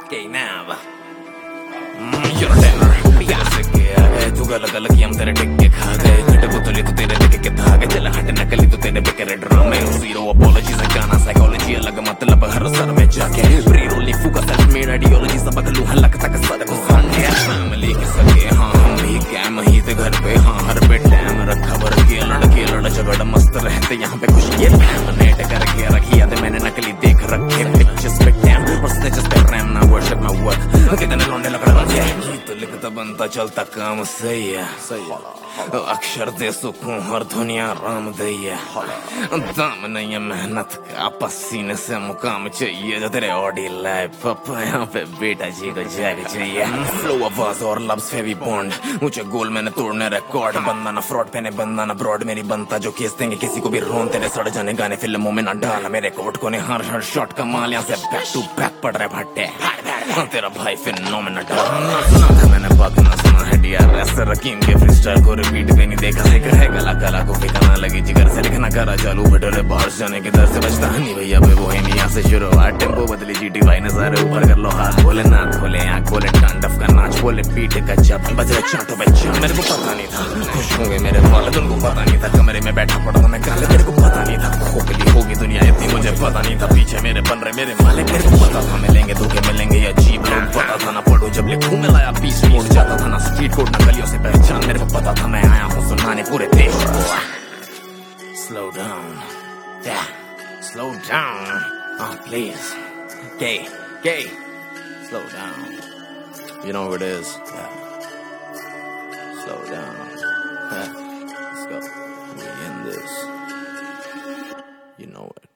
Okay, now you're a tenor. कैसे के आ गए तू गलत गलत की हम तेरे टिक्के खा गए घटे बोतली तो तेरे लेके के धागे चला हट नकली तो तेरे बेकार ड्रामे जीरो अपॉलॉजीज गाना साइकोलॉजी अलग मतलब हर सर में जाके प्री रोली फूका सेल्फ मेड आइडियोलॉजी सब अगलू हल्ला तक सद को साथे फैमिली के सके हां हम भी कैम ही थे घर पे हां हर पे टाइम रखा भर के लड़के लड़ झगड़ मस्त रहते यहाँ पे खुशी ये नेट करके रखी याद मैंने नकली देख रखे पिक्चर्स पे कैम और स्टेटस पे रैम ना वर्शिप ना वर्क कितने लौंडे लकड़ रखे तो लिखता बनता चलता काम सही है अक्षर दे सुकून हर दुनिया राम दैया दाम नहीं है मेहनत का पसीने से मुकाम चाहिए जो तेरे ऑडी लाइफ पापा यहाँ पे बेटा जी को जग चाहिए फ्लो आवाज और लव्स फेवी बॉन्ड ऊंचे गोल मैंने तोड़ने रिकॉर्ड बंदा ना फ्रॉड पहने बंदा ना ब्रॉड मेरी बनता जो केस देंगे किसी को भी रोन तेरे सड़ जाने गाने फिल्मों में ना डाल मेरे कोट को ने हर शॉट कमाल यहाँ से बैक टू बैक पड़ रहे भट्टे तेरा भाई फिनोमेनल सुना था मैंने बात ना सुना है DRS रकीम के फ्रीस्टाइल को रिपीट कहीं देखा है कला कला को फिकना लगी जिगर से लिखना करा चालू बटोरे बाहर जाने के दर से बचता नहीं भैया पे वो है नहीं यहाँ से शुरुआत टेम्पो बदली GT भाई नजारे ऊपर कर लो हाथ बोले नाथ खोले आँख बोले टांडव का नाच बोले पीठ का जब बजरे चाटो बच्चा मेरे को पता नहीं था खुश होंगे मेरे वाले उनको पता नहीं था कमरे में बैठा पड़ा था मैं काले मेरे को पता नहीं था खोखली होगी दुनिया इतनी मुझे पता नहीं था पीछे मेरे बन रहे मेरे मालिक मेरे को पता था मिलेंगे धोखे मिलेंगे या अजीब लोग पता था ना पढ़ो जब लिखूं मैं लाया 20 मोड़ जाता था ना स्ट्रीट कोड ना गलियों से पहचान मेरे को पता था मैं आया हूँ सुनाने पूरे देश को Slow down, yeah, slow down, oh please, gay, slow down, you know what it is, yeah, slow down, yeah. Let's go, we end this, you know it.